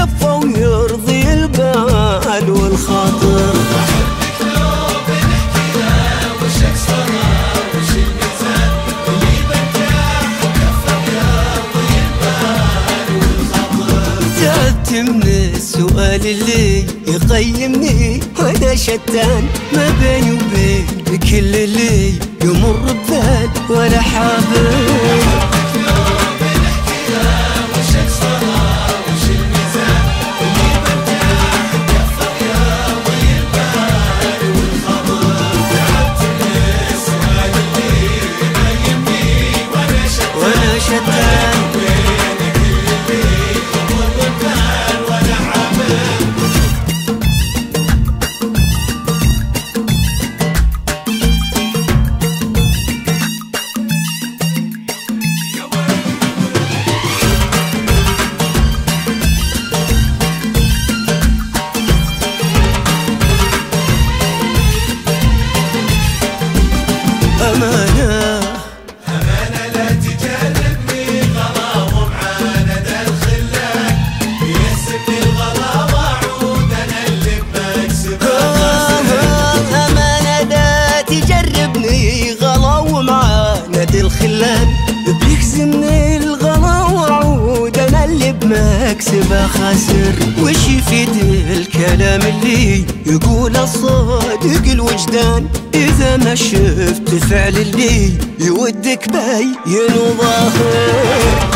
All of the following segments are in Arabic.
كفه ويرضي البال والخاطر. تعبت من السؤال اللي يقيمني وانا شتان ما بيني وبين كل اللي يمر ببال ولا حابب. وانا شتان أمانة لا تجربني غلا ومعاند الخلان يسبني الغلا وعود أنا اللي بمكسبها. أمانة لا تجربني غلا ومعاند الخلان بيخزمني الغلا وعود أنا اللي بمكسبها خاسر. وش يفيد الكلام اللي يقول الصادق الوجدان إذا ما شفت فعل اللي يودك باين وظاهر.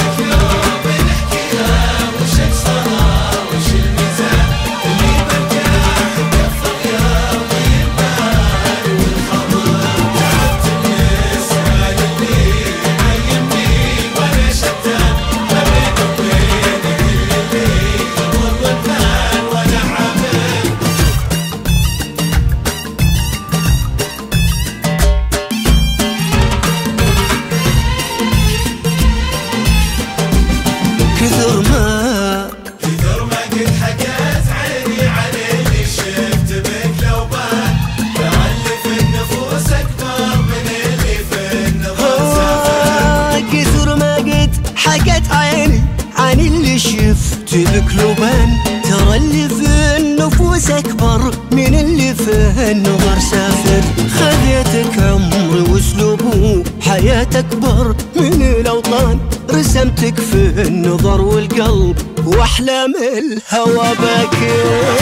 كثر ما قد حكيت عيني عن اللي شفت بك لو بان لعل في النفوس أكبر من اللي في النظر سافر. كثر ما قد حكيت عيني عن اللي شفت بك لو بان ترى اللي في النفوس أكبر من اللي في النظر سافر. خذيتك عمري واسلوبه حياة أكبر من الأوطان رسمتك في النظر والقلب واحلام الهوى باكر.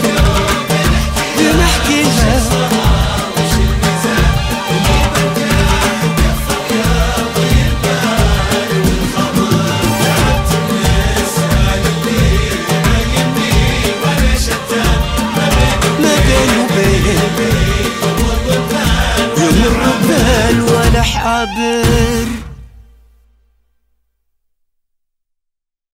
بنحكي لها ما بين وبين يمر ببال ولا حابب.